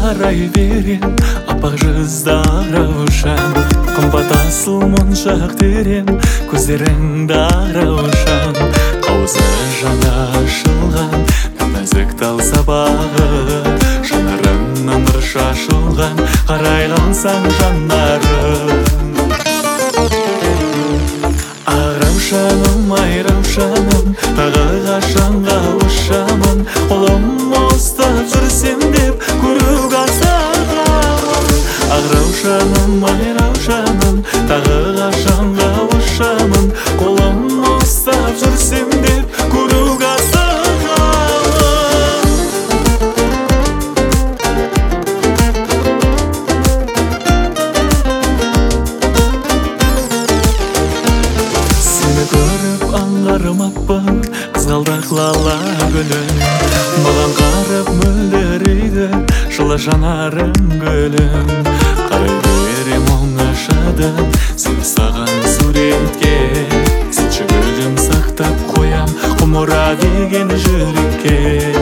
қарай берем, аппақ жүзді раушан, қымбат асыл моншақ терем, көздеріңді раушан. Қауызы жаңа ашылған, нәзік тал сабағы, жанарыңнан нұр шашылған, қарайлансаң жанарым. Раушаным, ай раушаным, тағы қашанға ұшамын, қолым ұстап жүрсем деп көріп асығамын. Раушаным, ай раушаным, тағы қашанға ұшамын, қолым ұстап жүрсем деп көріп асығамын. Сені көріп аңғармаппын, қызғалдақ лала гүлін, маған қарап мөлдірейді жылы жанарың гүлім. Қарай берем оңашадан сені саған суретке, сенші гүлім сақтап қоям құмыра деген жүрекке.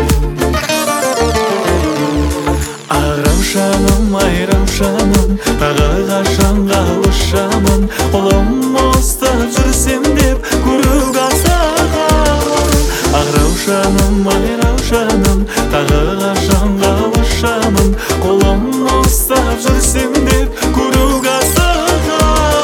Раушаным, ай раушаным, тағы қашанға ұшамын, қолым ұстап жүрсем деп көріп асығамын. Раушаным, ай раушаным, тағы қашанға ұшамын, қолым ұстап жүрсем деп көріп асығамын.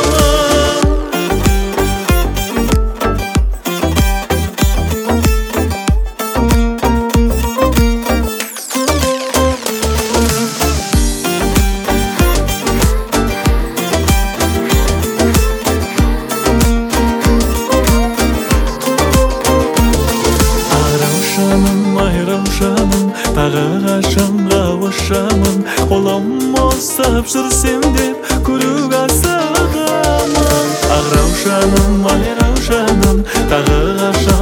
Раушаным, ай раушаным, тағы қашанға ұшамын, қолым ұстап жүрсем деп көріп асығамын. Раушаным, ай раушаным, тағы қашанға